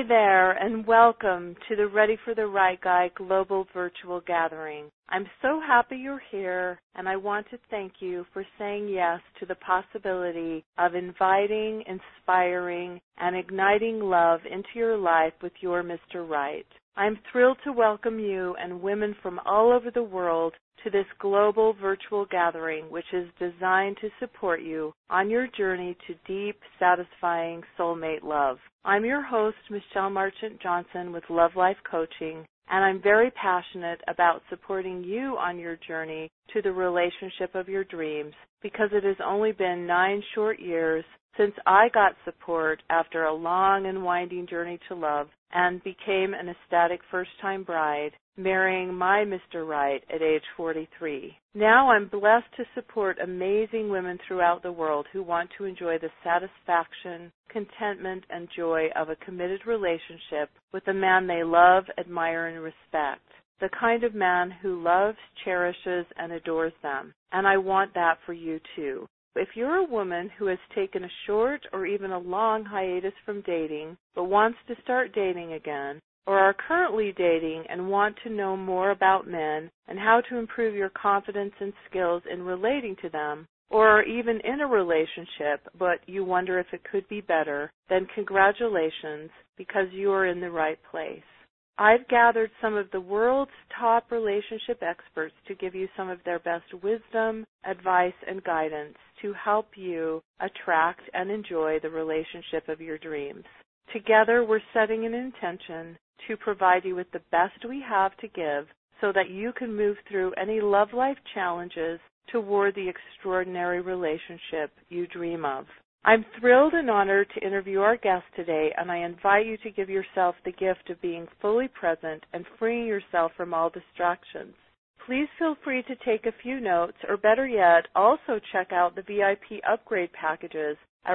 there, and welcome to the Ready for the Right Guy Global Virtual Gathering. I'm so happy you're here, and I want to thank you for saying yes to the possibility of inviting, inspiring, and igniting love into your life with your Mr. Right. I'm thrilled to welcome you and women from all over the world to this global virtual gathering, which is designed to support you on your journey to deep, satisfying soulmate love. I'm your host, Michelle Marchant Johnson with Love Life Coaching, and I'm very passionate about supporting you on your journey to the relationship of your dreams because it has only been 9 short years since I got support after a long and winding journey to love and became an ecstatic first-time bride, marrying my Mr. Right at age 43. Now I'm blessed to support amazing women throughout the world who want to enjoy the satisfaction, contentment, and joy of a committed relationship with a man they love, admire, and respect. The kind of man who loves, cherishes, and adores them. And I want that for you too. If you're a woman who has taken a short or even a long hiatus from dating but wants to start dating again, or are currently dating and want to know more about men and how to improve your confidence and skills in relating to them, or are even in a relationship but you wonder if it could be better, then congratulations, because you are in the right place. I've gathered some of the world's top relationship experts to give you some of their best wisdom, advice, and guidance to help you attract and enjoy the relationship of your dreams. Together, we're setting an intention to provide you with the best we have to give so that you can move through any love life challenges toward the extraordinary relationship you dream of. I'm thrilled and honored to interview our guest today, and I invite you to give yourself the gift of being fully present and freeing yourself from all distractions. Please feel free to take a few notes, or better yet, also check out the VIP upgrade packages at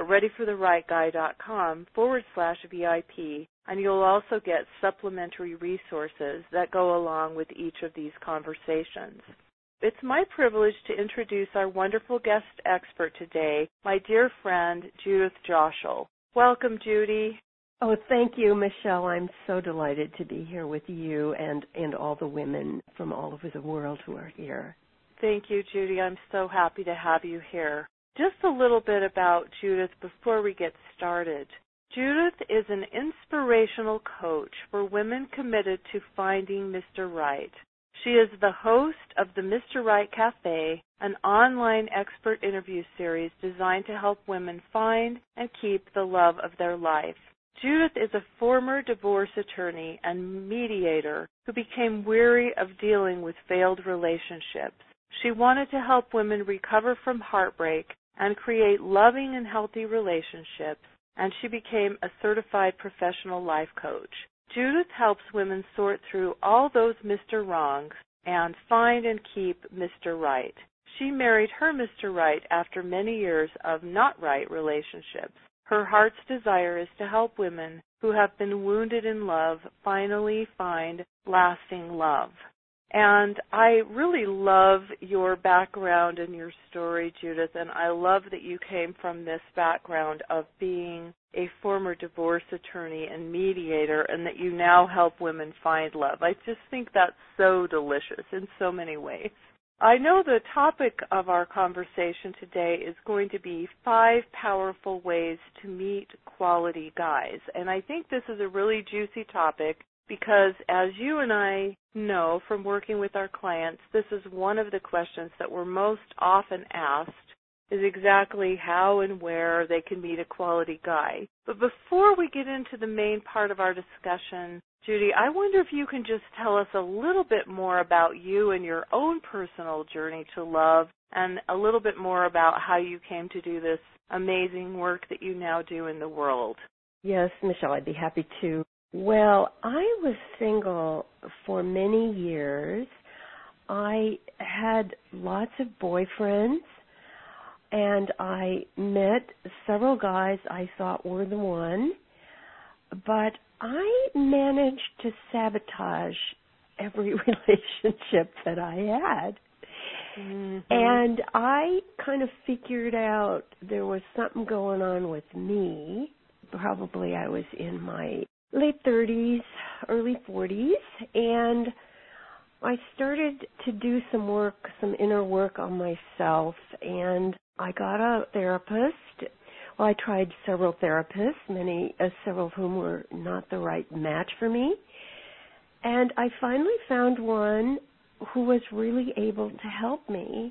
readyfortherightguy.com/VIP, and you'll also get supplementary resources that go along with each of these conversations. It's my privilege to introduce our wonderful guest expert today, my dear friend, Judith Joshel. Welcome, Judy. Oh, thank you, Michelle. I'm so delighted to be here with you and all the women from all over the world who are here. Thank you, Judy. I'm so happy to have you here. Just a little bit about Judith before we get started. Judith is an inspirational coach for women committed to finding Mr. Right. She is the host of the Mr. Right Cafe, an online expert interview series designed to help women find and keep the love of their life. Judith is a former divorce attorney and mediator who became weary of dealing with failed relationships. She wanted to help women recover from heartbreak and create loving and healthy relationships, and she became a certified professional life coach. Judith helps women sort through all those Mr. Wrongs and find and keep Mr. Right. She married her Mr. Right after many years of not right relationships. Her heart's desire is to help women who have been wounded in love finally find lasting love. And I really love your background and your story, Judith, and I love that you came from this background of being a former divorce attorney and mediator, and that you now help women find love. I just think that's so delicious in so many ways. I know the topic of our conversation today is going to be 5 powerful ways to meet quality guys, and I think this is a really juicy topic because, as you and I know from working with our clients, this is one of the questions that we're most often asked, is exactly how and where they can meet a quality guy. But before we get into the main part of our discussion, Judy, I wonder if you can just tell us a little bit more about you and your own personal journey to love, and a little bit more about how you came to do this amazing work that you now do in the world. Yes, Michelle, I'd be happy to. Well, I was single for many years. I had lots of boyfriends, and I met several guys I thought were the one, but I managed to sabotage every relationship that I had. Mm-hmm. And I kind of figured out there was something going on with me. Probably I was in my late 30s, early 40s, and I started to do some work, some inner work on myself, and I got a therapist. Well, I tried several therapists, several of whom were not the right match for me. And I finally found one who was really able to help me.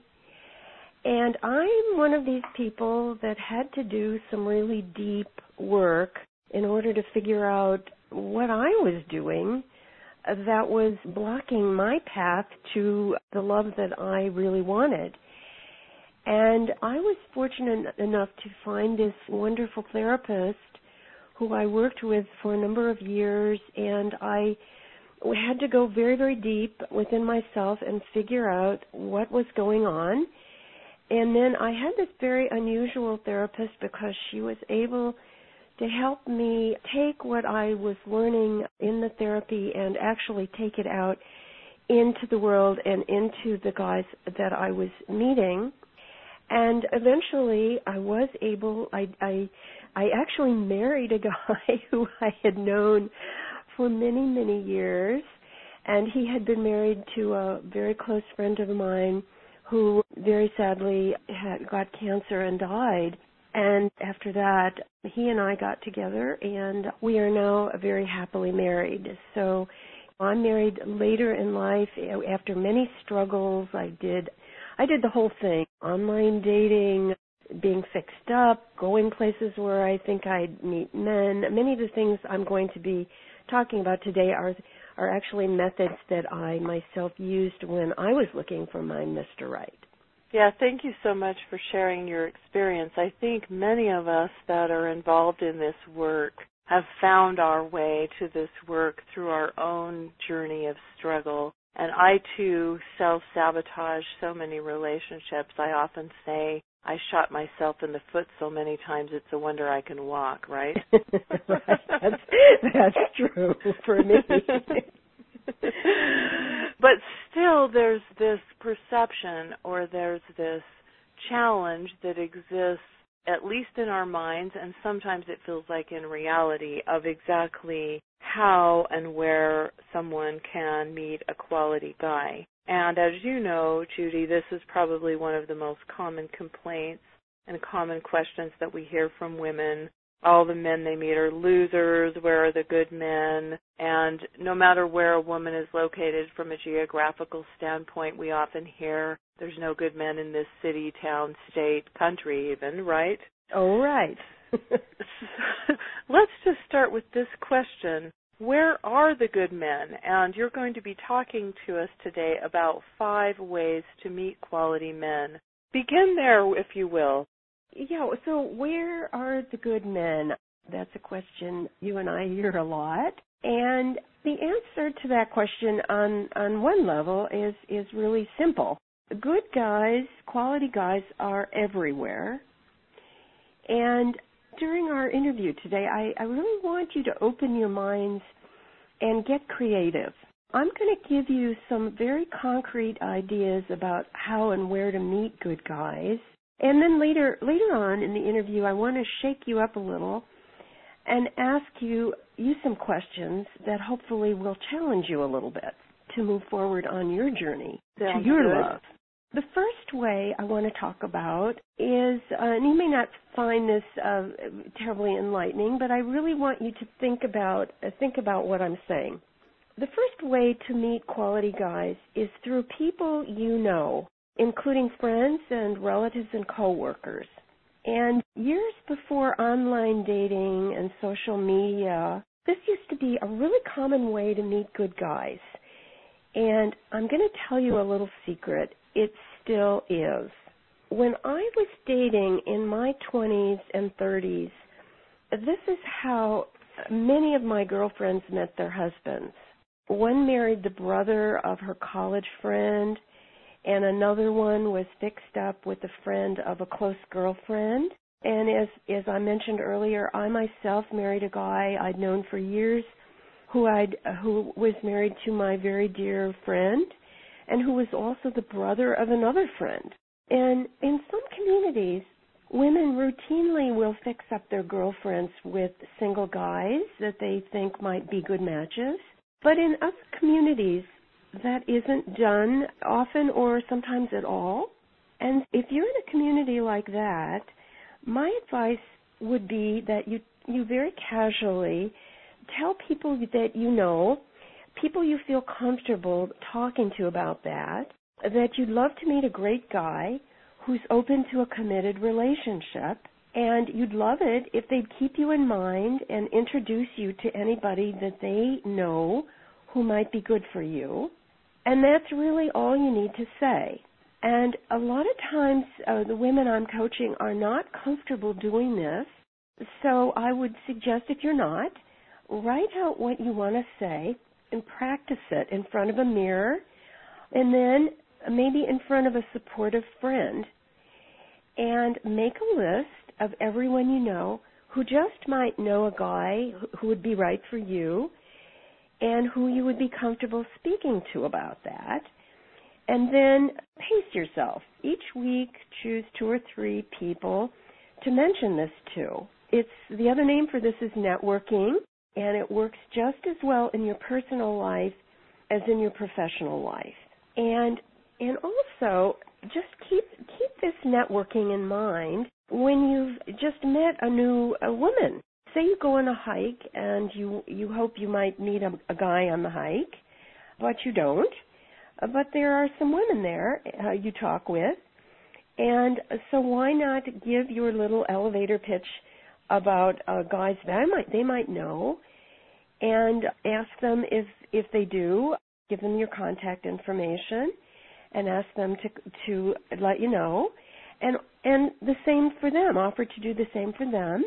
And I'm one of these people that had to do some really deep work in order to figure out what I was doing that was blocking my path to the love that I really wanted. And I was fortunate enough to find this wonderful therapist who I worked with for a number of years, and I had to go very, very deep within myself and figure out what was going on. And then I had this very unusual therapist because she was able to help me take what I was learning in the therapy and actually take it out into the world and into the guys that I was meeting. And eventually I was able, I actually married a guy who I had known for many, many years, and he had been married to a very close friend of mine who very sadly had got cancer and died. And after that, he and I got together, and we are now very happily married. So I'm married later in life. After many struggles, I did the whole thing: online dating, being fixed up, going places where I think I'd meet men. Many of the things I'm going to be talking about today are actually methods that I myself used when I was looking for my Mr. Right. Yeah, thank you so much for sharing your experience. I think many of us that are involved in this work have found our way to this work through our own journey of struggle. And I, too, self-sabotage so many relationships. I often say I shot myself in the foot so many times it's a wonder I can walk, right? Right. That's true for me. But still there's this perception, or there's this challenge that exists, at least in our minds, and sometimes it feels like in reality, of exactly how and where someone can meet a quality guy. And as you know, Judy, this is probably one of the most common complaints and common questions that we hear from women. All the men they meet are losers. Where are the good men? And no matter where a woman is located from a geographical standpoint, we often hear there's no good men in this city, town, state, country even, right? Oh, right. Let's just start with this question. Where are the good men? And you're going to be talking to us today about 5 ways to meet quality men. Begin there, if you will. Yeah, so where are the good men? That's a question you and I hear a lot. And the answer to that question on one level is really simple. Good guys, quality guys, are everywhere. And during our interview today, I really want you to open your minds and get creative. I'm going to give you some very concrete ideas about how and where to meet good guys. And then later on in the interview, I want to shake you up a little and ask you some questions that hopefully will challenge you a little bit to move forward on your journey to your love. The first way I want to talk about is, and you may not find this terribly enlightening, but I really want you to think about what I'm saying. The first way to meet quality guys is through people you know, including friends and relatives and coworkers. And years before online dating and social media, this used to be a really common way to meet good guys. And I'm going to tell you a little secret. It still is. When I was dating in my 20s and 30s, this is how many of my girlfriends met their husbands. One married the brother of her college friend, and another one was fixed up with a friend of a close girlfriend. And as I mentioned earlier, I myself married a guy I'd known for years who was married to my very dear friend, and who was also the brother of another friend. And in some communities, women routinely will fix up their girlfriends with single guys that they think might be good matches. But in other communities, that isn't done often or sometimes at all. And if you're in a community like that, my advice would be that you very casually tell people that you know, people you feel comfortable talking to about that you'd love to meet a great guy who's open to a committed relationship, and you'd love it if they'd keep you in mind and introduce you to anybody that they know who might be good for you. And that's really all you need to say. And a lot of times the women I'm coaching are not comfortable doing this, so I would suggest if you're not, write out what you want to say and practice it in front of a mirror, and then maybe in front of a supportive friend, and make a list of everyone you know who just might know a guy who would be right for you and who you would be comfortable speaking to about that. And then pace yourself. Each week, choose 2 or 3 people to mention this to. The other name for this is networking, and it works just as well in your personal life as in your professional life. And also, just keep this networking in mind when you've just met a new woman. Say you go on a hike and you hope you might meet a guy on the hike, but you don't. But there are some women there you talk with, and so why not give your little elevator pitch about guys that they might know, and ask them if they do, give them your contact information, and ask them to let you know, and the same for them. Offer to do the same for them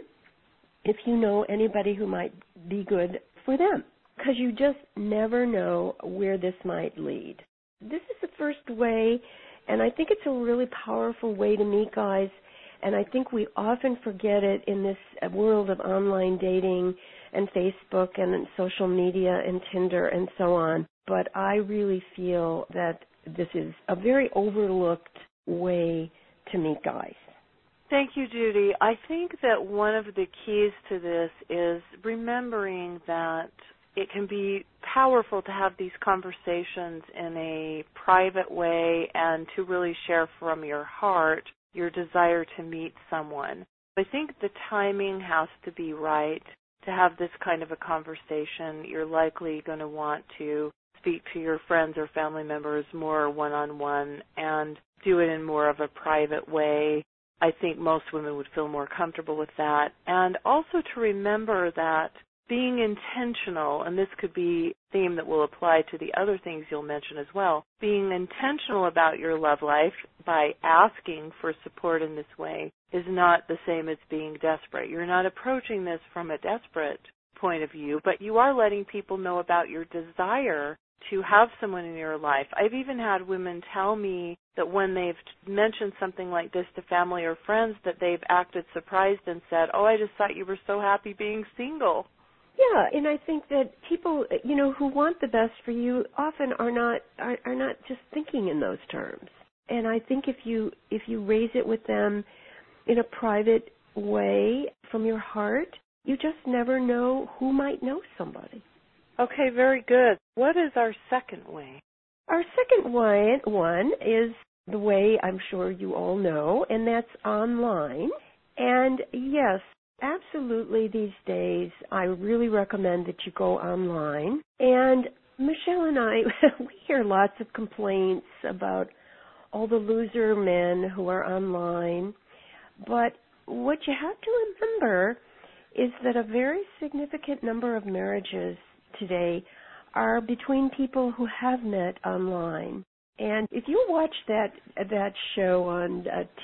if you know anybody who might be good for them, because you just never know where this might lead. This is the first way, and I think it's a really powerful way to meet guys, and I think we often forget it in this world of online dating and Facebook and social media and Tinder and so on. But I really feel that this is a very overlooked way to meet guys. Thank you, Judy. I think that one of the keys to this is remembering that it can be powerful to have these conversations in a private way and to really share from your heart your desire to meet someone. I think the timing has to be right to have this kind of a conversation. You're likely going to want to speak to your friends or family members more one-on-one and do it in more of a private way. I think most women would feel more comfortable with that. And also to remember that being intentional, and this could be a theme that will apply to the other things you'll mention as well, being intentional about your love life by asking for support in this way is not the same as being desperate. You're not approaching this from a desperate point of view, but you are letting people know about your desire to have someone in your life. I've even had women tell me that when they've mentioned something like this to family or friends that they've acted surprised and said, "Oh, I just thought you were so happy being single." Yeah, and I think that people, who want the best for you often are not just thinking in those terms. And I think if you raise it with them in a private way from your heart, you just never know who might know somebody. Okay, very good. What is our second way? Our second one is the way I'm sure you all know, and that's online. And yes, absolutely these days, I really recommend that you go online. And Michelle and I, we hear lots of complaints about all the loser men who are online. But what you have to remember is that a very significant number of marriages today are between people who have met online. And if you watch that show on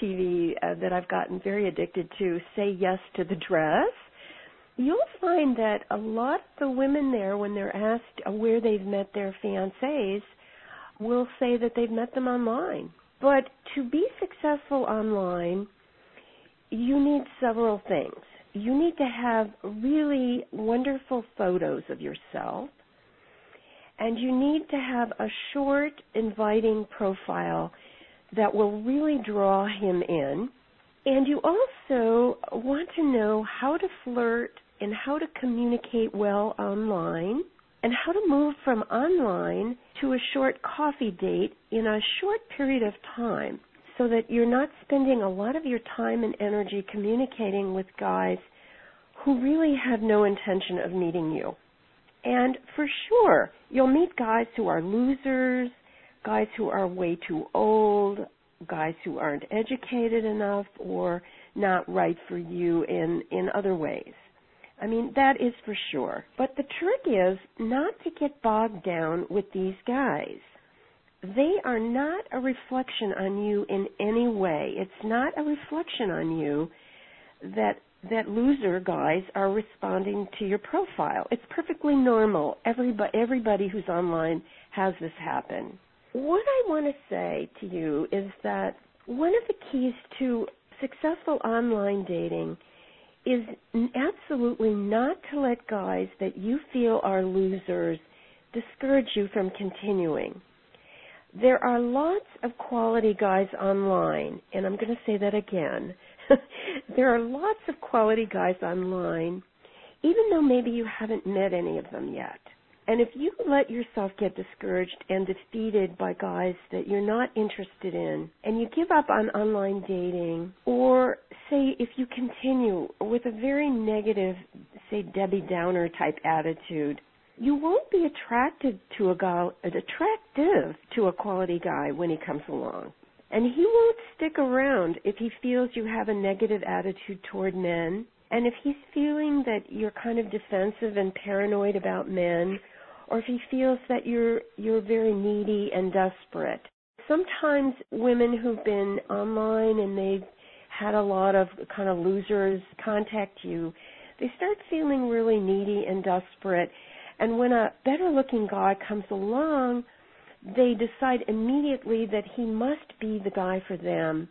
TV that I've gotten very addicted to, Say Yes to the Dress, you'll find that a lot of the women there, when they're asked where they've met their fiancés, will say that they've met them online. But to be successful online, you need several things. You need to have really wonderful photos of yourself, and you need to have a short, inviting profile that will really draw him in. And you also want to know how to flirt and how to communicate well online and how to move from online to a short coffee date in a short period of time so that you're not spending a lot of your time and energy communicating with guys who really have no intention of meeting you. And for sure, you'll meet guys who are losers, guys who are way too old, guys who aren't educated enough or not right for you in other ways. I mean, that is for sure. But the trick is not to get bogged down with these guys. They are not a reflection on you in any way. It's not a reflection on you that loser guys are responding to your profile. It's perfectly normal. Everybody who's online has this happen. What I want to say to you is that one of the keys to successful online dating is absolutely not to let guys that you feel are losers discourage you from continuing. There are lots of quality guys online, and I'm going to say that again. There are lots of quality guys online, even though maybe you haven't met any of them yet. And if you let yourself get discouraged and defeated by guys that you're not interested in, and you give up on online dating, or say if you continue with a very negative, say Debbie Downer type attitude, you won't be attractive to a quality guy when he comes along. And he won't stick around if he feels you have a negative attitude toward men, and if he's feeling that you're kind of defensive and paranoid about men, or if he feels that you're very needy and desperate. Sometimes women who've been online and they've had a lot of kind of losers contact you, they start feeling really needy and desperate, and when a better-looking guy comes along, they decide immediately that he must be the guy for them.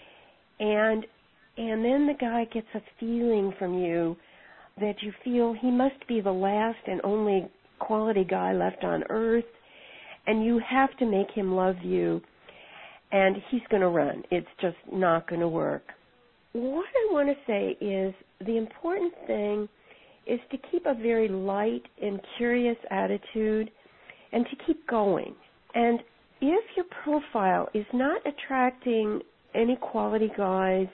And then the guy gets a feeling from you that you feel he must be the last and only quality guy left on earth, and you have to make him love you, and he's going to run. It's just not going to work. What I want to say is the important thing is to keep a very light and curious attitude and to keep going. And if your profile is not attracting any quality guys,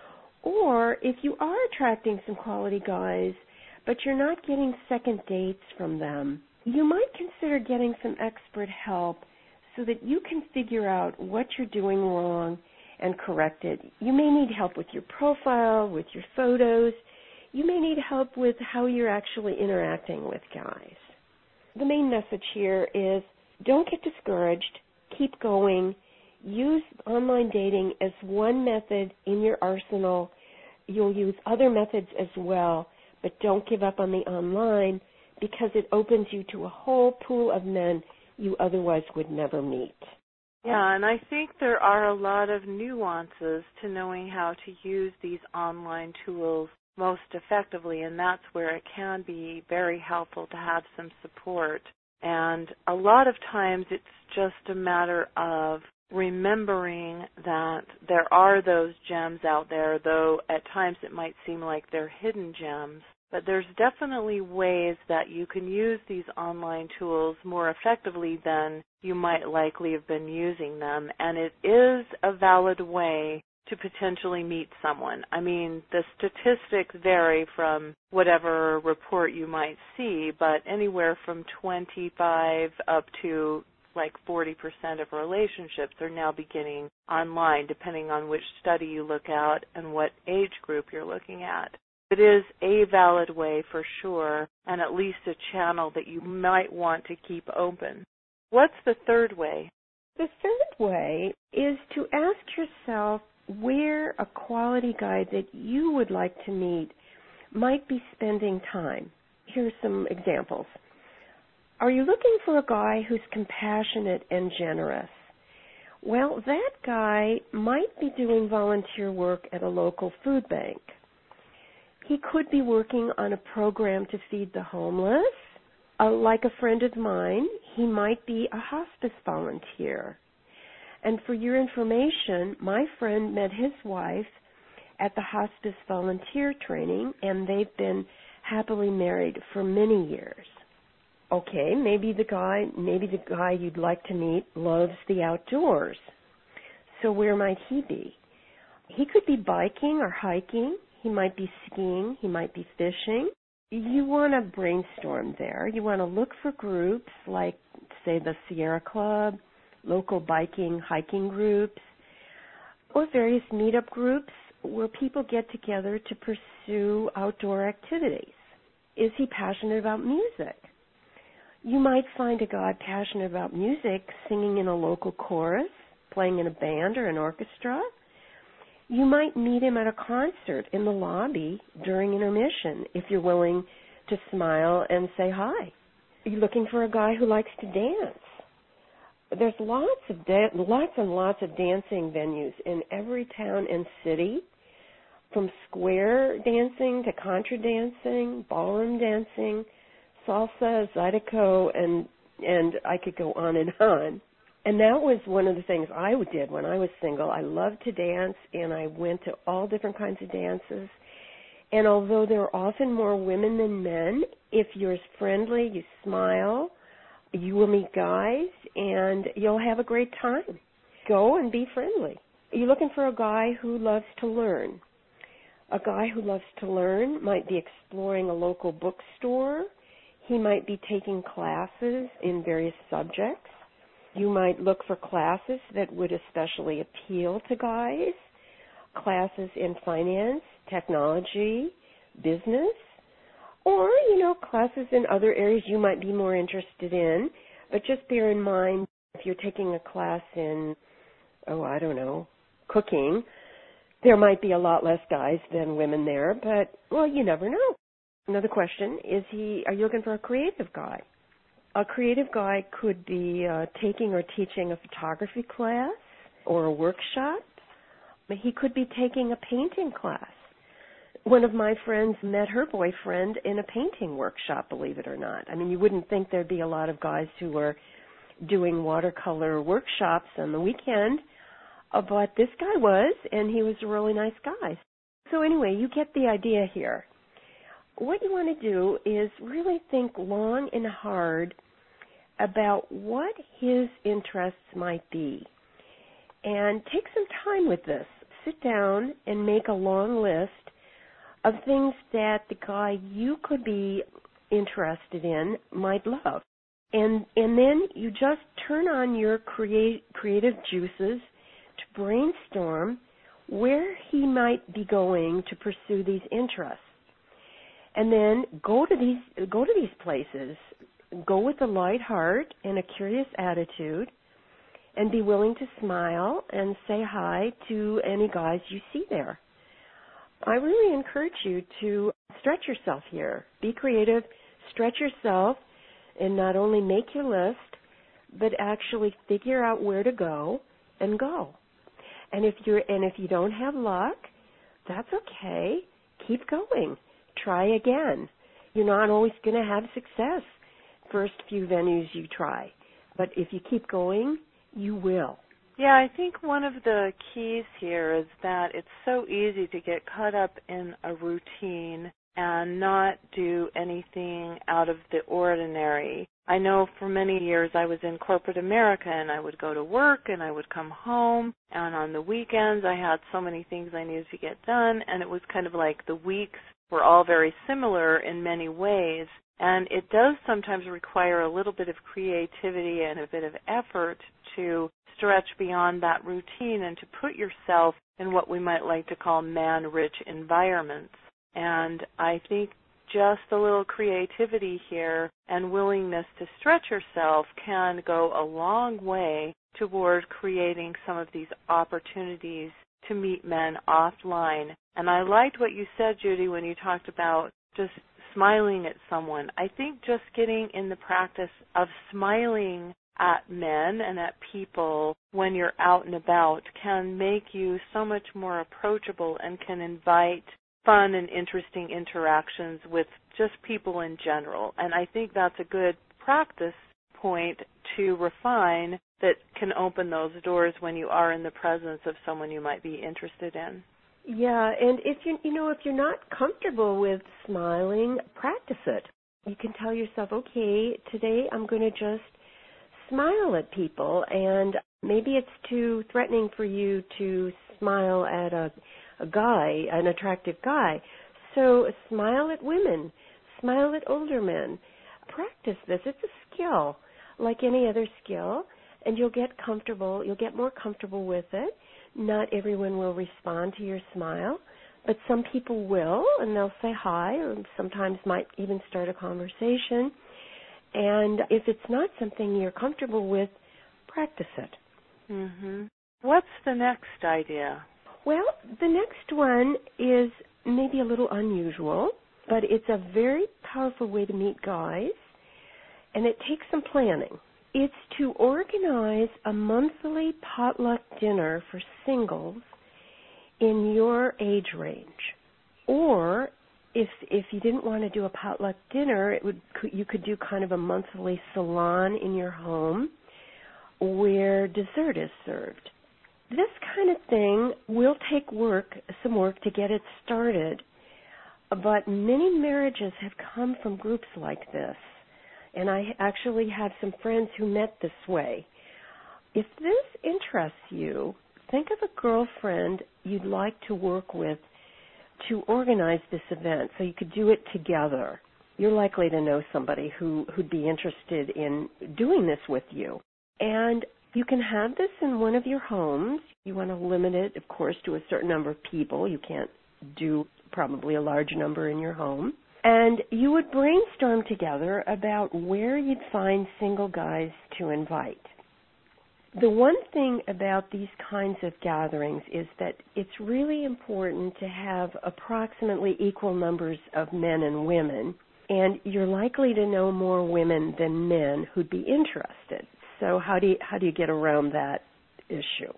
or if you are attracting some quality guys, but you're not getting second dates from them, you might consider getting some expert help so that you can figure out what you're doing wrong and correct it. You may need help with your profile, with your photos. You may need help with how you're actually interacting with guys. The main message here is don't get discouraged. Keep going. Use online dating as one method in your arsenal. You'll use other methods as well, but don't give up on the online because it opens you to a whole pool of men you otherwise would never meet. Yeah, and I think there are a lot of nuances to knowing how to use these online tools most effectively, and that's where it can be very helpful to have some support. And a lot of times it's just a matter of remembering that there are those gems out there, though at times it might seem like they're hidden gems. But there's definitely ways that you can use these online tools more effectively than you might likely have been using them. And it is a valid way to potentially meet someone. I mean, the statistics vary from whatever report you might see, but anywhere from 25 up to like 40% of relationships are now beginning online, depending on which study you look at and what age group you're looking at. It is a valid way for sure, and at least a channel that you might want to keep open. What's the third way? The third way is to ask yourself where a quality guy that you would like to meet might be spending time. Here's some examples. Are you looking for a guy who's compassionate and generous? Well, that guy might be doing volunteer work at a local food bank. He could be working on a program to feed the homeless. Like a friend of mine, he might be a hospice volunteer. And for your information, my friend met his wife at the hospice volunteer training, and they've been happily married for many years. Okay, maybe the guy you'd like to meet loves the outdoors. So where might he be? He could be biking or hiking. He might be skiing. He might be fishing. You want to brainstorm there. You want to look for groups like, say, the Sierra Club, local biking, hiking groups, or various meetup groups where people get together to pursue outdoor activities. Is he passionate about music? You might find a guy passionate about music singing in a local chorus, playing in a band or an orchestra. You might meet him at a concert in the lobby during intermission if you're willing to smile and say hi. Are you looking for a guy who likes to dance? There's lots and lots of dancing venues in every town and city, from square dancing to contra dancing, ballroom dancing, salsa, zydeco, and I could go on and on. And that was one of the things I did when I was single. I loved to dance, and I went to all different kinds of dances. And although there are often more women than men, if you're friendly, you smile, you will meet guys, and you'll have a great time. Go and be friendly. Are you looking for a guy who loves to learn? A guy who loves to learn might be exploring a local bookstore. He might be taking classes in various subjects. You might look for classes that would especially appeal to guys, classes in finance, technology, business, or, classes in other areas you might be more interested in. But just bear in mind, if you're taking a class in, cooking, there might be a lot less guys than women there, but, you never know. Another question, are you looking for a creative guy? A creative guy could be taking or teaching a photography class or a workshop. He could be taking a painting class. One of my friends met her boyfriend in a painting workshop, believe it or not. I mean, you wouldn't think there'd be a lot of guys who were doing watercolor workshops on the weekend, but this guy was, and he was a really nice guy. So anyway, you get the idea here. What you want to do is really think long and hard about what his interests might be. And take some time with this. Sit down and make a long list of things that the guy you could be interested in might love. And then you just turn on your creative juices to brainstorm where he might be going to pursue these interests. And then go to these places. Go with a light heart and a curious attitude, and be willing to smile and say hi to any guys you see there. I really encourage you to stretch yourself here. Be creative, stretch yourself, and not only make your list, but actually figure out where to go and go. And if you don't have luck, that's okay. Keep going. Try again. You're not always going to have success first few venues you try. But if you keep going, you will. Yeah, I think one of the keys here is that it's so easy to get caught up in a routine and not do anything out of the ordinary. I know for many years I was in corporate America, and I would go to work and I would come home, and on the weekends I had so many things I needed to get done, and it was kind of like the weeks were all very similar in many ways. And it does sometimes require a little bit of creativity and a bit of effort to stretch beyond that routine and to put yourself in what we might like to call man-rich environments. And I think just a little creativity here and willingness to stretch yourself can go a long way toward creating some of these opportunities to meet men offline. And I liked what you said, Judy, when you talked about just smiling at someone. I think just getting in the practice of smiling at men and at people when you're out and about can make you so much more approachable and can invite fun and interesting interactions with just people in general. And I think that's a good practice point to refine that can open those doors when you are in the presence of someone you might be interested in. Yeah, and if if you're not comfortable with smiling, practice it. You can tell yourself, okay, today I'm going to just smile at people, and maybe it's too threatening for you to smile at a guy, an attractive guy. So smile at women, smile at older men. Practice this. It's a skill, like any other skill, and you'll get comfortable. You'll get more comfortable with it. Not everyone will respond to your smile, but some people will, and they'll say hi, or sometimes might even start a conversation. And if it's not something you're comfortable with, practice it. Mhm. What's the next idea? Well, the next one is maybe a little unusual, but it's a very powerful way to meet guys, and it takes some planning. It's to organize a monthly potluck dinner for singles in your age range. Or if you didn't want to do a potluck dinner, you could do kind of a monthly salon in your home where dessert is served. This kind of thing will take some work to get it started, but many marriages have come from groups like this. And I actually have some friends who met this way. If this interests you, think of a girlfriend you'd like to work with to organize this event so you could do it together. You're likely to know somebody who'd be interested in doing this with you. And you can have this in one of your homes. You want to limit it, of course, to a certain number of people. You can't do probably a large number in your home. And you would brainstorm together about where you'd find single guys to invite. The one thing about these kinds of gatherings is that it's really important to have approximately equal numbers of men and women, and you're likely to know more women than men who'd be interested. So how do you get around that issue?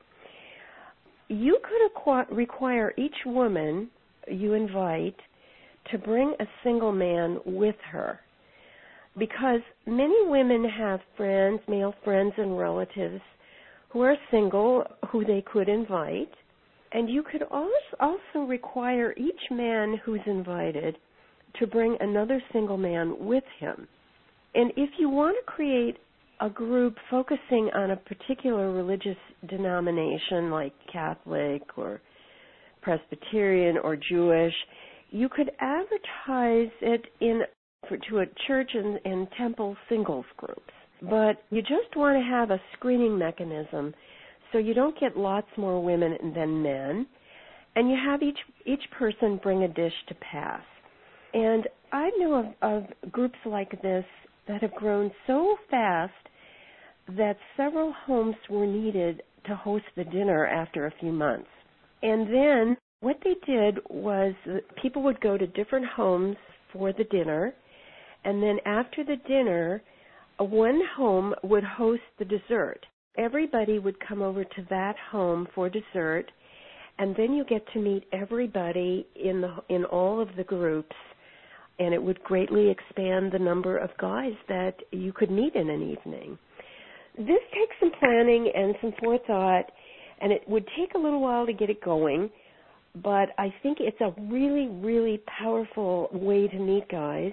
You could require each woman you invite to bring a single man with her, because many women have friends, male friends and relatives who are single who they could invite, and you could also require each man who's invited to bring another single man with him. And if you want to create a group focusing on a particular religious denomination like Catholic or Presbyterian or Jewish, you could advertise it to a church and temple singles groups. But you just want to have a screening mechanism so you don't get lots more women than men, and you have each person bring a dish to pass. And I know of groups like this that have grown so fast that several homes were needed to host the dinner after a few months. And then what they did was people would go to different homes for the dinner, and then after the dinner, one home would host the dessert. Everybody would come over to that home for dessert, and then you get to meet everybody in all of the groups, and it would greatly expand the number of guys that you could meet in an evening. This takes some planning and some forethought, and it would take a little while to get it going, but I think it's a really, really powerful way to meet guys.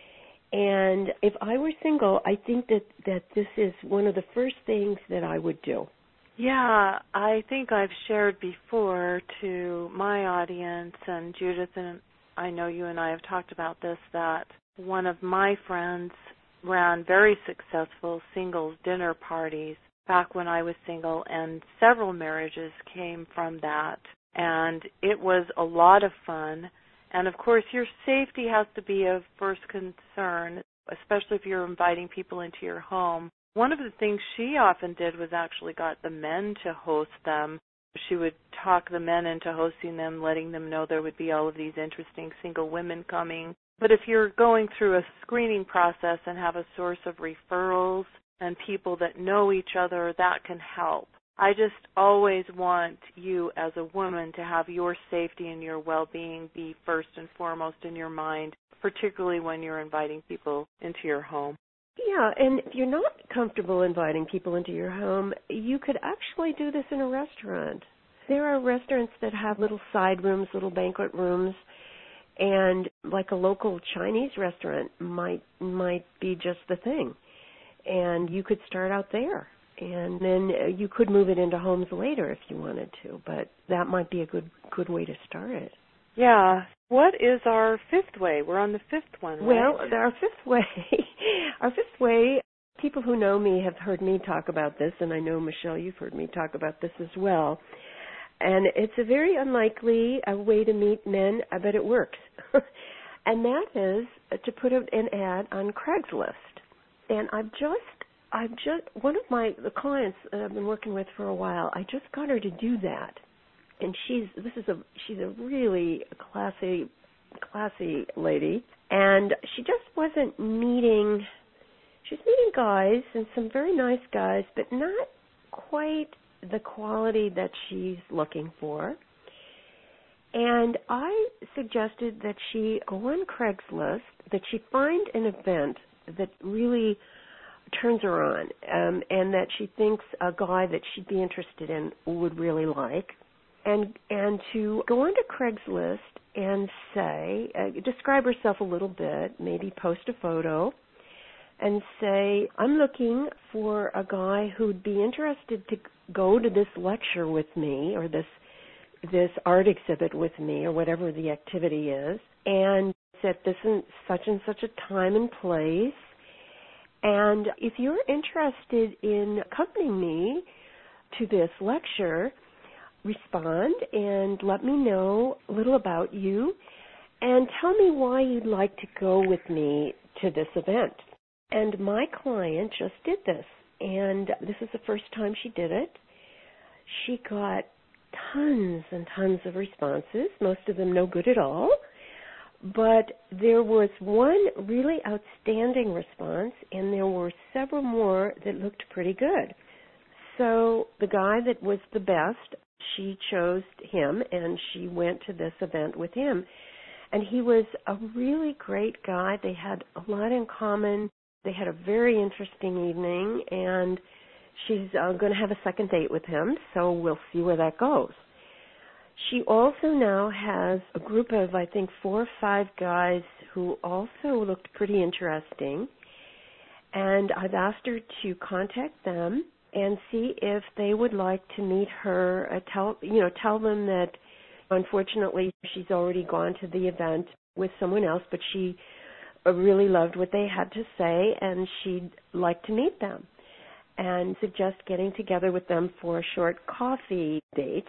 And if I were single, I think that this is one of the first things that I would do. Yeah, I think I've shared before to my audience, and Judith, and I know you and I have talked about this, that one of my friends ran very successful singles dinner parties back when I was single, and several marriages came from that. And it was a lot of fun. And, of course, your safety has to be of first concern, especially if you're inviting people into your home. One of the things she often did was actually got the men to host them. She would talk the men into hosting them, letting them know there would be all of these interesting single women coming. But if you're going through a screening process and have a source of referrals and people that know each other, that can help. I just always want you as a woman to have your safety and your well-being be first and foremost in your mind, particularly when you're inviting people into your home. Yeah, and if you're not comfortable inviting people into your home, you could actually do this in a restaurant. There are restaurants that have little side rooms, little banquet rooms, and like a local Chinese restaurant might be just the thing. And you could start out there. And then you could move it into homes later if you wanted to, but that might be a good way to start it. Yeah. What is our fifth way? We're on the fifth one, right? Well, our fifth way, people who know me have heard me talk about this, and I know, Michelle, you've heard me talk about this as well. And it's a very unlikely way to meet men, but it works. And that is to put an ad on Craigslist. And I've just one of the clients that I've been working with for a while, I just got her to do that. And she's a really classy lady, and she just wasn't meeting. She's meeting guys, and some very nice guys, but not quite the quality that she's looking for. And I suggested that she go on Craigslist, that she find an event that really turns her on, and that she thinks a guy that she'd be interested in would really like. And to go onto Craigslist and say, describe herself a little bit, maybe post a photo, and say, I'm looking for a guy who'd be interested to go to this lecture with me, or this art exhibit with me, or whatever the activity is, and set this in such and such a time and place. And if you're interested in accompanying me to this lecture, respond and let me know a little about you and tell me why you'd like to go with me to this event. And my client just did this, and this is the first time she did it. She got tons and tons of responses, most of them no good at all. But there was one really outstanding response, and there were several more that looked pretty good. So the guy that was the best, she chose him, and she went to this event with him. And he was a really great guy. They had a lot in common. They had a very interesting evening, and she's going to have a second date with him, so we'll see where that goes. She also now has a group of, I think, 4 or 5 guys who also looked pretty interesting. And I've asked her to contact them and see if they would like to meet her, tell them that unfortunately she's already gone to the event with someone else, but she really loved what they had to say and she'd like to meet them, and suggest getting together with them for a short coffee date.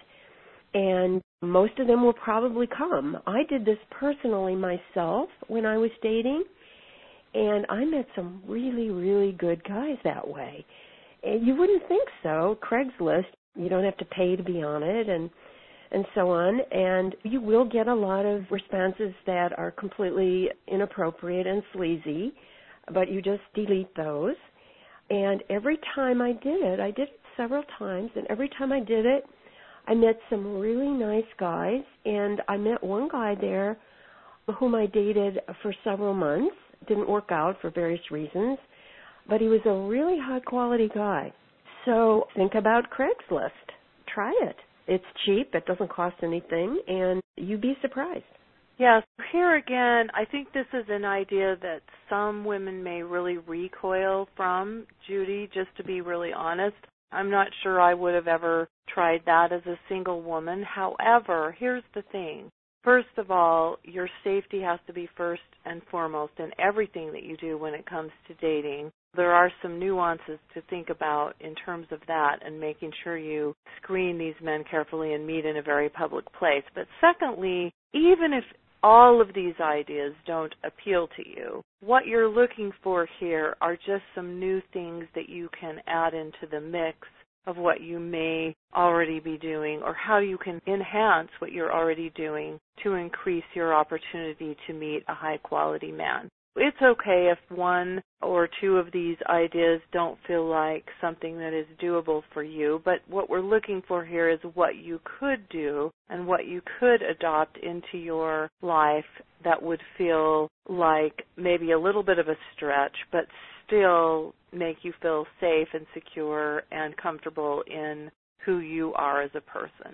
And most of them will probably come. I did this personally myself when I was dating, and I met some really, really good guys that way. And you wouldn't think so. Craigslist, you don't have to pay to be on it, and so on. And you will get a lot of responses that are completely inappropriate and sleazy, but you just delete those. And every time I did it several times, and every time I did it, I met some really nice guys, and I met one guy there whom I dated for several months. Didn't work out for various reasons, but he was a really high-quality guy. So think about Craigslist. Try it. It's cheap. It doesn't cost anything, and you'd be surprised. Yes. Here again, I think this is an idea that some women may really recoil from, Judy, just to be really honest. I'm not sure I would have ever tried that as a single woman. However, here's the thing. First of all, your safety has to be first and foremost in everything that you do when it comes to dating. There are some nuances to think about in terms of that and making sure you screen these men carefully and meet in a very public place. But secondly, even if all of these ideas don't appeal to you, what you're looking for here are just some new things that you can add into the mix of what you may already be doing, or how you can enhance what you're already doing to increase your opportunity to meet a high-quality man. It's okay if 1 or 2 of these ideas don't feel like something that is doable for you, but what we're looking for here is what you could do and what you could adopt into your life that would feel like maybe a little bit of a stretch, but still make you feel safe and secure and comfortable in who you are as a person.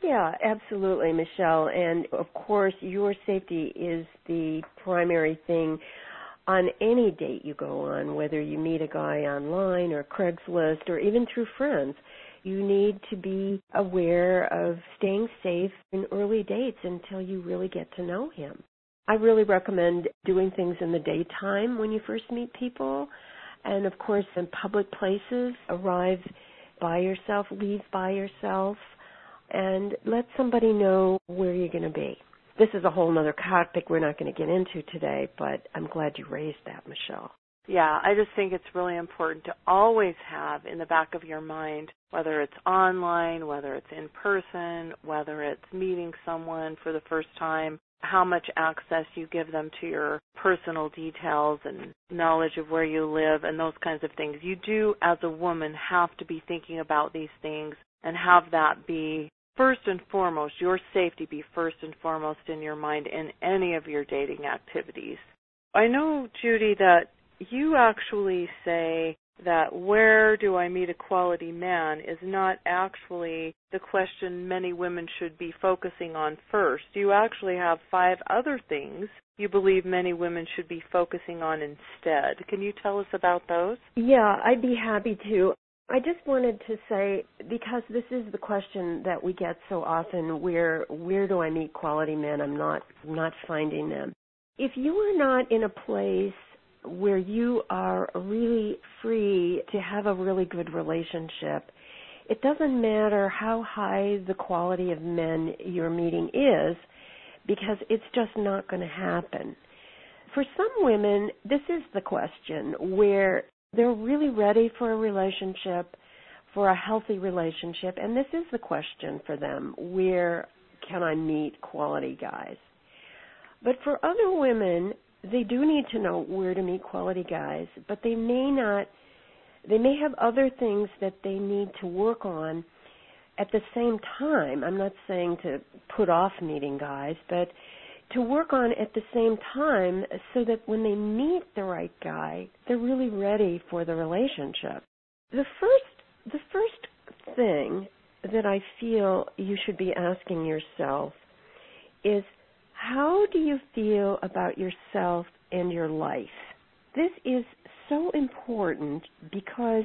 Yeah, absolutely, Michelle. And of course, your safety is the primary thing on any date you go on, whether you meet a guy online or Craigslist or even through friends. You need to be aware of staying safe in early dates until you really get to know him. I really recommend doing things in the daytime when you first meet people. And of course, in public places, arrive by yourself, leave by yourself, and let somebody know where you're going to be. This is a whole other topic we're not going to get into today, but I'm glad you raised that, Michelle. Yeah, I just think it's really important to always have in the back of your mind, whether it's online, whether it's in person, whether it's meeting someone for the first time, how much access you give them to your personal details and knowledge of where you live and those kinds of things. You do, as a woman, have to be thinking about these things and have that be first and foremost, your safety be first and foremost in your mind in any of your dating activities. I know, Judy, that you actually say that where do I meet a quality man is not actually the question many women should be focusing on first. You actually have 5 other things you believe many women should be focusing on instead. Can you tell us about those? Yeah, I'd be happy to. I just wanted to say, because this is the question that we get so often, where do I meet quality men? I'm not finding them. If you are not in a place where you are really free to have a really good relationship, it doesn't matter how high the quality of men you're meeting is, because it's just not going to happen. For some women, this is the question, where they're really ready for a relationship, for a healthy relationship, and this is the question for them, where can I meet quality guys? But for other women, they do need to know where to meet quality guys, but they may have other things that they need to work on at the same time. I'm not saying to put off meeting guys, but to work on at the same time so that when they meet the right guy, they're really ready for the relationship. The first thing that I feel you should be asking yourself is, how do you feel about yourself and your life? This is so important because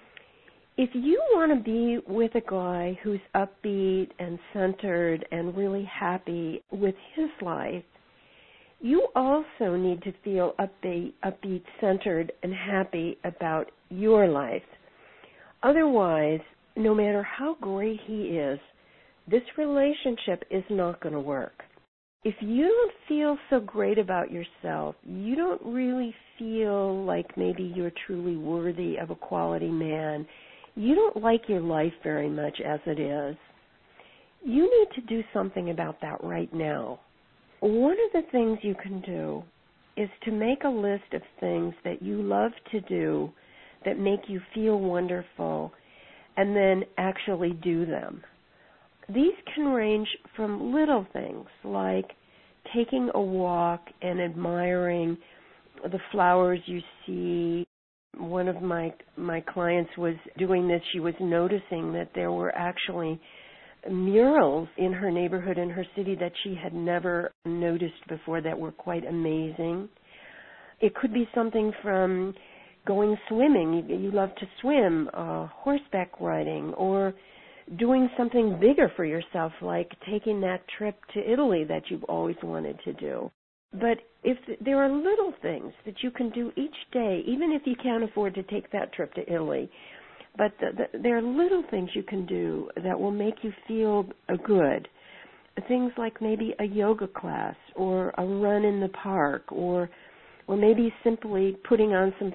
if you want to be with a guy who's upbeat and centered and really happy with his life, you also need to feel upbeat, centered, and happy about your life. Otherwise, no matter how great he is, this relationship is not going to work. If you don't feel so great about yourself, you don't really feel like maybe you're truly worthy of a quality man, you don't like your life very much as it is, you need to do something about that right now. One of the things you can do is to make a list of things that you love to do that make you feel wonderful and then actually do them. These can range from little things like taking a walk and admiring the flowers you see. One of my clients was doing this. She was noticing that there were actually murals in her neighborhood, in her city, that she had never noticed before that were quite amazing. It could be something from going swimming. You love to swim, horseback riding, or doing something bigger for yourself, like taking that trip to Italy that you've always wanted to do. But if there are little things that you can do each day, even if you can't afford to take that trip to Italy, but there are little things you can do that will make you feel good. Things like maybe a yoga class or a run in the park, or maybe simply putting on some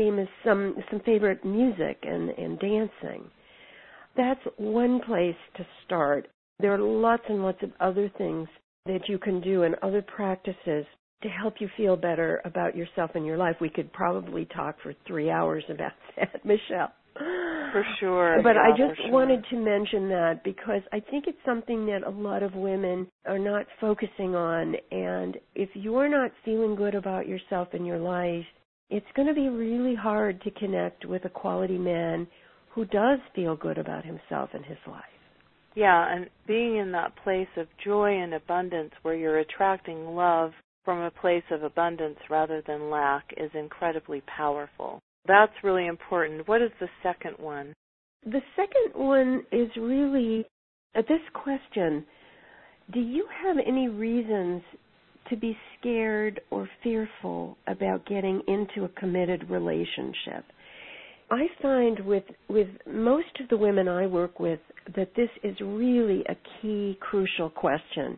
favorite music and dancing. That's one place to start. There are lots and lots of other things that you can do and other practices to help you feel better about yourself and your life. We could probably talk for 3 hours about that, Michelle. For sure. But yeah, I just wanted to mention that because I think it's something that a lot of women are not focusing on. And if you're not feeling good about yourself and your life, it's going to be really hard to connect with a quality man who does feel good about himself and his life. Yeah, and being in that place of joy and abundance where you're attracting love from a place of abundance rather than lack is incredibly powerful. That's really important. What is the second one? The second one is really this question: do you have any reasons to be scared or fearful about getting into a committed relationship? I find with most of the women I work with that this is really a key, crucial question.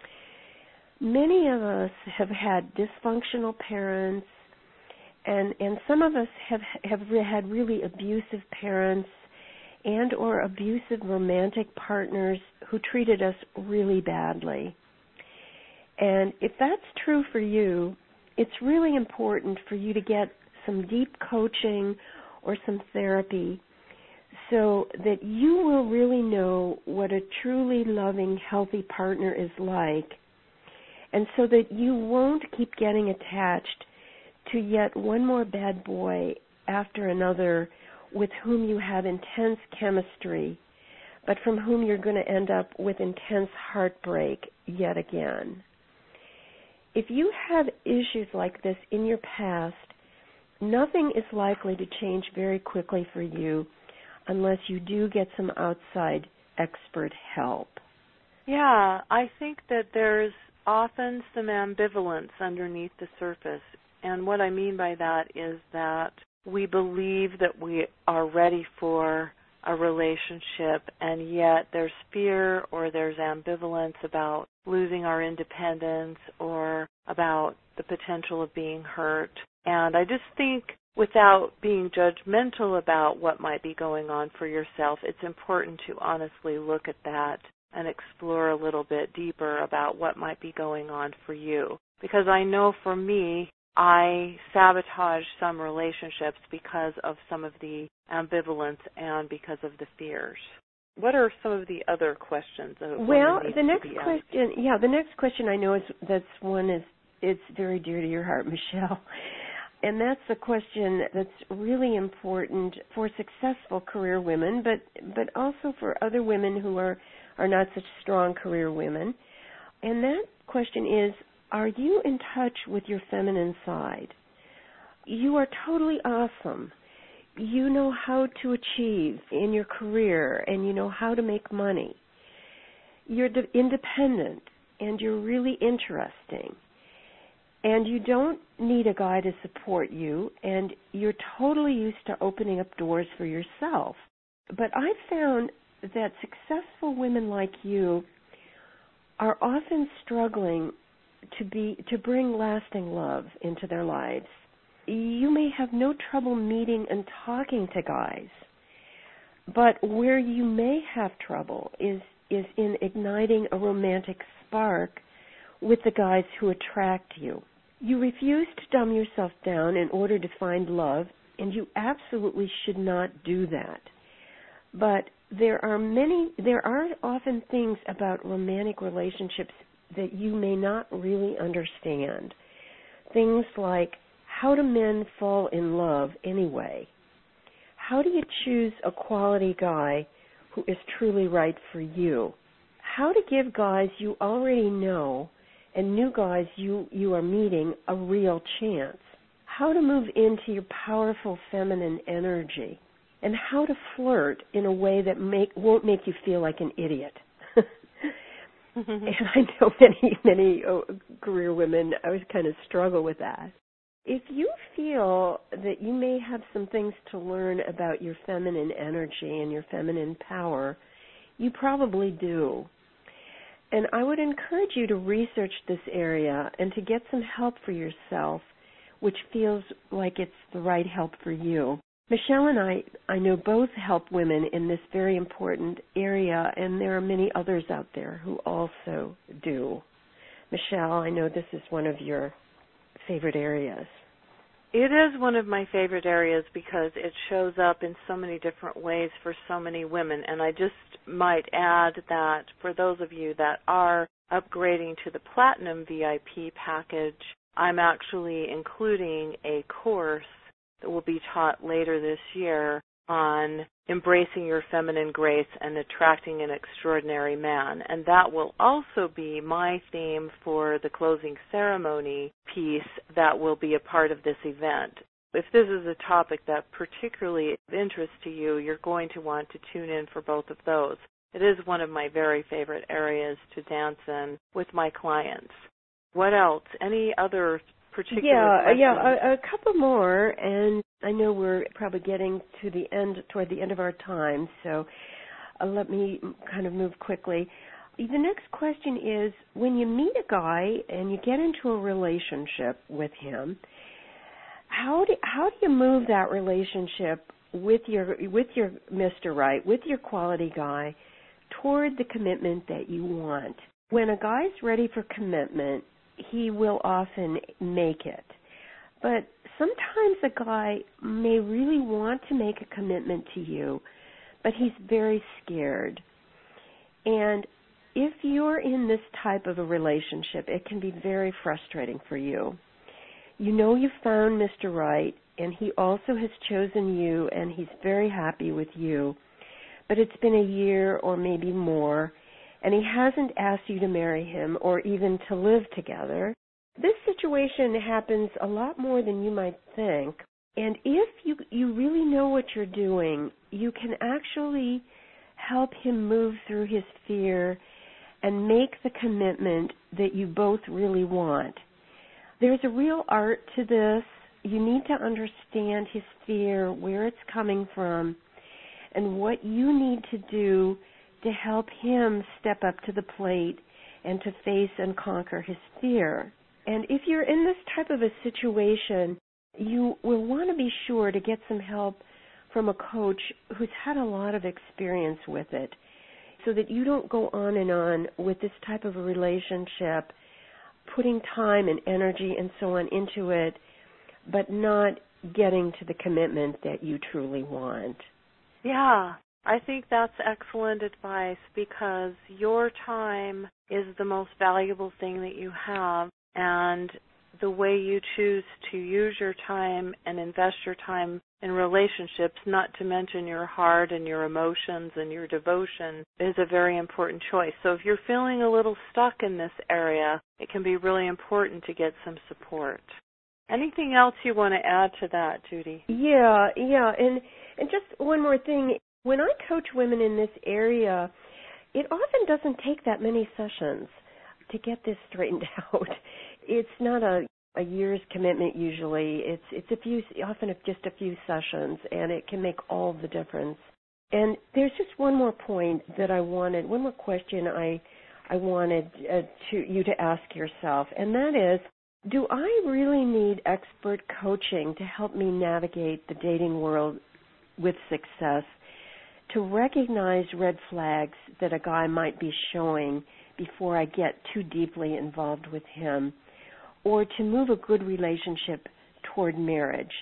Many of us have had dysfunctional parents, and some of us have had really abusive parents and or abusive romantic partners who treated us really badly. And if that's true for you, it's really important for you to get some deep coaching or some therapy so that you will really know what a truly loving, healthy partner is like, and so that you won't keep getting attached to yet one more bad boy after another with whom you have intense chemistry, but from whom you're going to end up with intense heartbreak yet again. If you have issues like this in your past, nothing is likely to change very quickly for you unless you do get some outside expert help. Yeah, I think that there's often some ambivalence underneath the surface. And what I mean by that is that we believe that we are ready for a relationship, and yet there's fear or there's ambivalence about losing our independence or about the potential of being hurt. And I just think, without being judgmental about what might be going on for yourself, it's important to honestly look at that and explore a little bit deeper about what might be going on for you. Because I know for me, I sabotaged some relationships because of some of the ambivalence and because of the fears. What are some of the other questions? Well, the next question I know it's very dear to your heart, Michelle. And that's a question that's really important for successful career women, but also for other women who are not such strong career women. And that question is, are you in touch with your feminine side? You are totally awesome. You know how to achieve in your career, and you know how to make money. You're independent, and you're really interesting. And you don't need a guy to support you, and you're totally used to opening up doors for yourself. But I found that successful women like you are often struggling to bring lasting love into their lives. You may have no trouble meeting and talking to guys, but where you may have trouble is in igniting a romantic spark with the guys who attract you. You refuse to dumb yourself down in order to find love, and you absolutely should not do that. But there are often things about romantic relationships that you may not really understand. Things like, how do men fall in love anyway? How do you choose a quality guy who is truly right for you? How to give guys you already know and new guys you are meeting a real chance. How to move into your powerful feminine energy. And how to flirt in a way that won't make you feel like an idiot. And I know many career women always kind of struggle with that. If you feel that you may have some things to learn about your feminine energy and your feminine power, you probably do. And I would encourage you to research this area and to get some help for yourself, which feels like it's the right help for you. Michelle and I know both help women in this very important area, and there are many others out there who also do. Michelle, I know this is one of your favorite areas. It is one of my favorite areas because it shows up in so many different ways for so many women. And I just might add that for those of you that are upgrading to the Platinum VIP package, I'm actually including a course that will be taught later this year on embracing your feminine grace and attracting an extraordinary man. And that will also be my theme for the closing ceremony piece that will be a part of this event. If this is a topic that particularly of interest to you, you're going to want to tune in for both of those. It is one of my very favorite areas to dance in with my clients. What else? Any other particular questions? A couple more, and I know we're probably getting to the end, toward the end of our time, so let me kind of move quickly. The next question is, when you meet a guy and you get into a relationship with him, how do you move that relationship with your Mr. Right, with your quality guy, toward the commitment that you want? When a guy's ready for commitment, he will often make it. But sometimes a guy may really want to make a commitment to you, but he's very scared. And if you're in this type of a relationship, it can be very frustrating for you. You know you've found Mr. Right, and he also has chosen you, and he's very happy with you. But it's been a year or maybe more, and he hasn't asked you to marry him or even to live together. This situation happens a lot more than you might think. And if you really know what you're doing, you can actually help him move through his fear and make the commitment that you both really want. There's a real art to this. You need to understand his fear, where it's coming from, and what you need to do to help him step up to the plate and to face and conquer his fear. And if you're in this type of a situation, you will want to be sure to get some help from a coach who's had a lot of experience with it, so that you don't go on and on with this type of a relationship, putting time and energy and so on into it, but not getting to the commitment that you truly want. Yeah, I think that's excellent advice, because your time is the most valuable thing that you have, and the way you choose to use your time and invest your time in relationships, not to mention your heart and your emotions and your devotion, is a very important choice. So if you're feeling a little stuck in this area, it can be really important to get some support. Anything else you want to add to that, Judy? Yeah, and just one more thing. When I coach women in this area, it often doesn't take that many sessions to get this straightened out. It's not a year's commitment usually. It's a few, often just a few sessions, and it can make all the difference. And there's just one more point that one more question I wanted you to ask yourself, and that is, do I really need expert coaching to help me navigate the dating world with success, to recognize red flags that a guy might be showing before I get too deeply involved with him, or to move a good relationship toward marriage?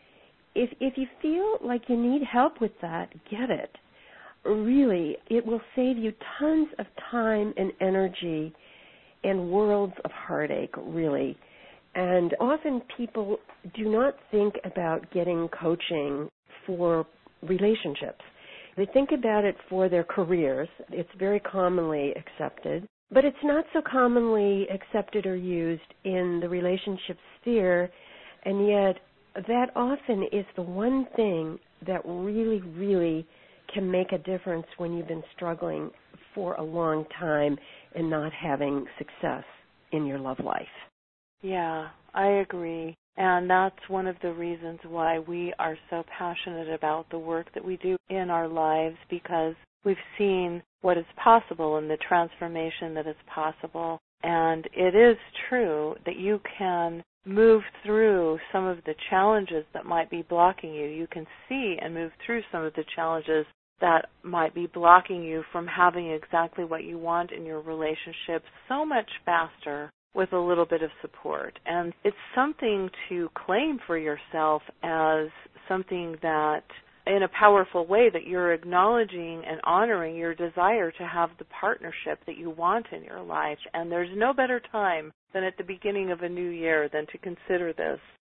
If you feel like you need help with that, get it. Really, it will save you tons of time and energy and worlds of heartache, really. And often people do not think about getting coaching for relationships. They think about it for their careers. It's very commonly accepted, but it's not so commonly accepted or used in the relationship sphere, and yet that often is the one thing that really, really can make a difference when you've been struggling for a long time and not having success in your love life. Yeah, I agree. And that's one of the reasons why we are so passionate about the work that we do in our lives, because we've seen what is possible and the transformation that is possible. And it is true that you can move through some of the challenges that might be blocking you. You can see and move through some of the challenges that might be blocking you from having exactly what you want in your relationship so much faster with a little bit of support. And it's something to claim for yourself as something that, in a powerful way, that you're acknowledging and honoring your desire to have the partnership that you want in your life. And there's no better time than at the beginning of a new year than to consider this.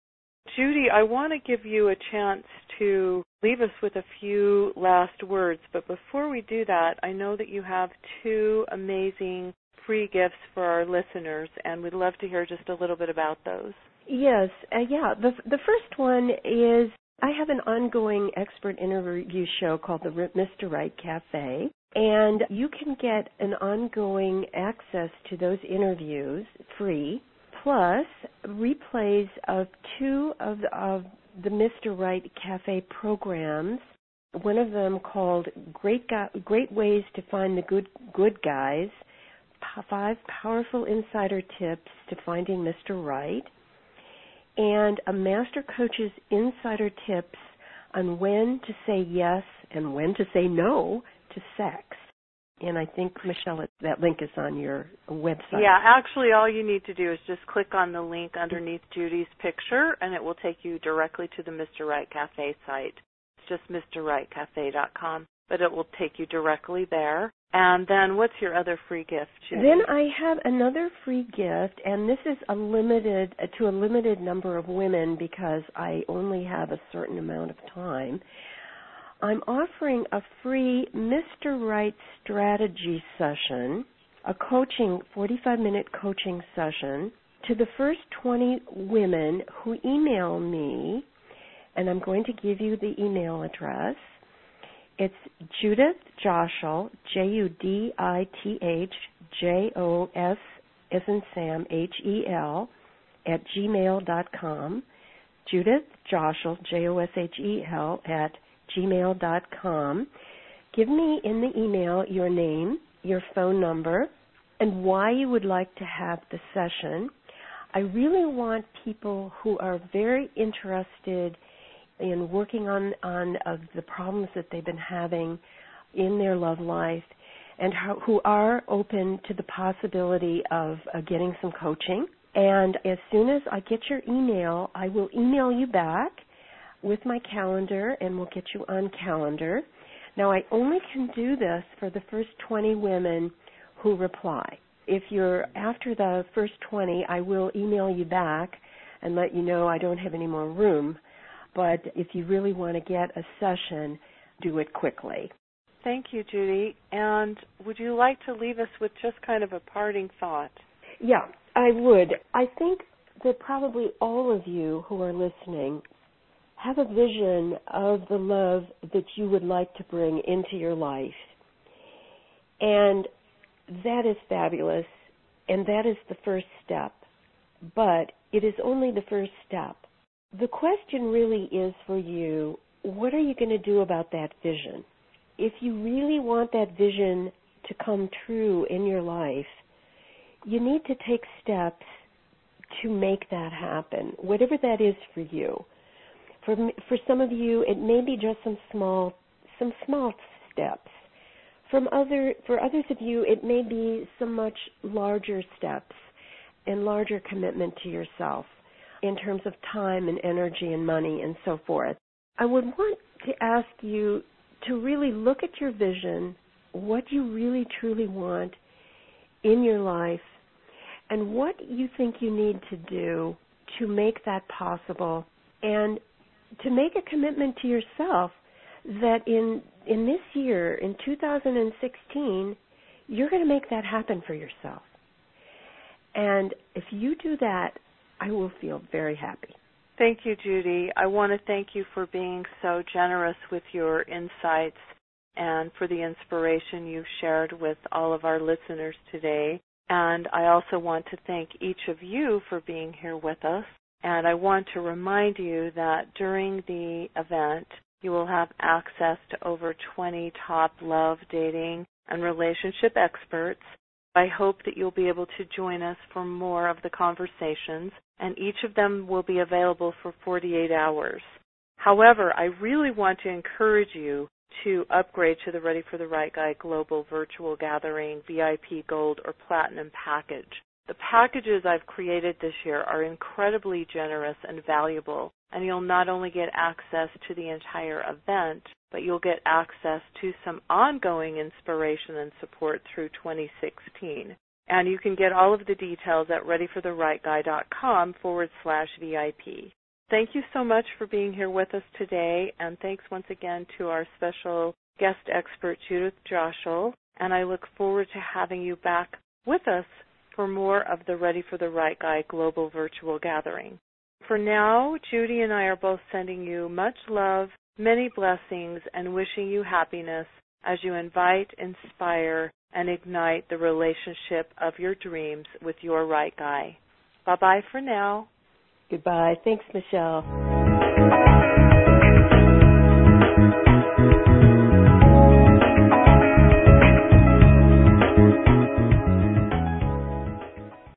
Judy, I want to give you a chance to leave us with a few last words, but before we do that, I know that you have 2 amazing free gifts for our listeners, and we'd love to hear just a little bit about those. Yes, The first one is I have an ongoing expert interview show called the Mr. Right Cafe, and you can get an ongoing access to those interviews free, plus replays of 2 of the Mr. Right Cafe programs, one of them called Great Ways to Find the Good Guys, 5 Powerful Insider Tips to Finding Mr. Right, and a Master Coach's Insider Tips on when to say yes and when to say no to sex. And I think, Michelle, that link is on your website. Yeah, actually all you need to do is just click on the link underneath Judy's picture, and it will take you directly to the Mr. Right Cafe site. It's just MrRightCafe.com, but it will take you directly there. And then what's your other free gift, Judy? Then I have another free gift, and this is to a limited number of women because I only have a certain amount of time. I'm offering a free Mr. Right strategy session, a 45-minute coaching session, to the first 20 women who email me, and I'm going to give you the email address. It's Judith Joshel, JUDITH JOS as in Sam, HEL, at gmail.com. Judith Joshel, JOSHEL, at gmail.com. Give me in the email your name, your phone number, and why you would like to have the session. I really want people who are very interested in working on the problems that they've been having in their love life and who are open to the possibility of getting some coaching. And as soon as I get your email, I will email you back with my calendar, and we'll get you on calendar. Now, I only can do this for the first 20 women who reply. If you're after the first 20, I will email you back and let you know I don't have any more room. But if you really want to get a session, do it quickly. Thank you, Judy. And would you like to leave us with just kind of a parting thought? Yeah, I would. I think that probably all of you who are listening have a vision of the love that you would like to bring into your life. And that is fabulous, and that is the first step. But it is only the first step. The question really is for you, what are you going to do about that vision? If you really want that vision to come true in your life, you need to take steps to make that happen, whatever that is for you. For some of you, it may be just some small steps. For others of you, it may be some much larger steps and larger commitment to yourself in terms of time and energy and money and so forth. I would want to ask you to really look at your vision, what you really truly want in your life, and what you think you need to do to make that possible, and to make a commitment to yourself that in this year, in 2016, you're going to make that happen for yourself. And if you do that, I will feel very happy. Thank you, Judy. I want to thank you for being so generous with your insights and for the inspiration you've shared with all of our listeners today. And I also want to thank each of you for being here with us. And I want to remind you that during the event, you will have access to over 20 top love, dating, and relationship experts. I hope that you'll be able to join us for more of the conversations, and each of them will be available for 48 hours. However, I really want to encourage you to upgrade to the Ready for the Right Guy Global Virtual Gathering VIP Gold or Platinum package. The packages I've created this year are incredibly generous and valuable, and you'll not only get access to the entire event, but you'll get access to some ongoing inspiration and support through 2016. And you can get all of the details at readyfortherightguy.com/VIP. Thank you so much for being here with us today, and thanks once again to our special guest expert, Judith Joshel, and I look forward to having you back with us for more of the Ready for the Right Guy Global Virtual Gathering. For now, Judy and I are both sending you much love, many blessings, and wishing you happiness as you invite, inspire, and ignite the relationship of your dreams with your right guy. Bye-bye for now. Goodbye. Thanks, Michelle.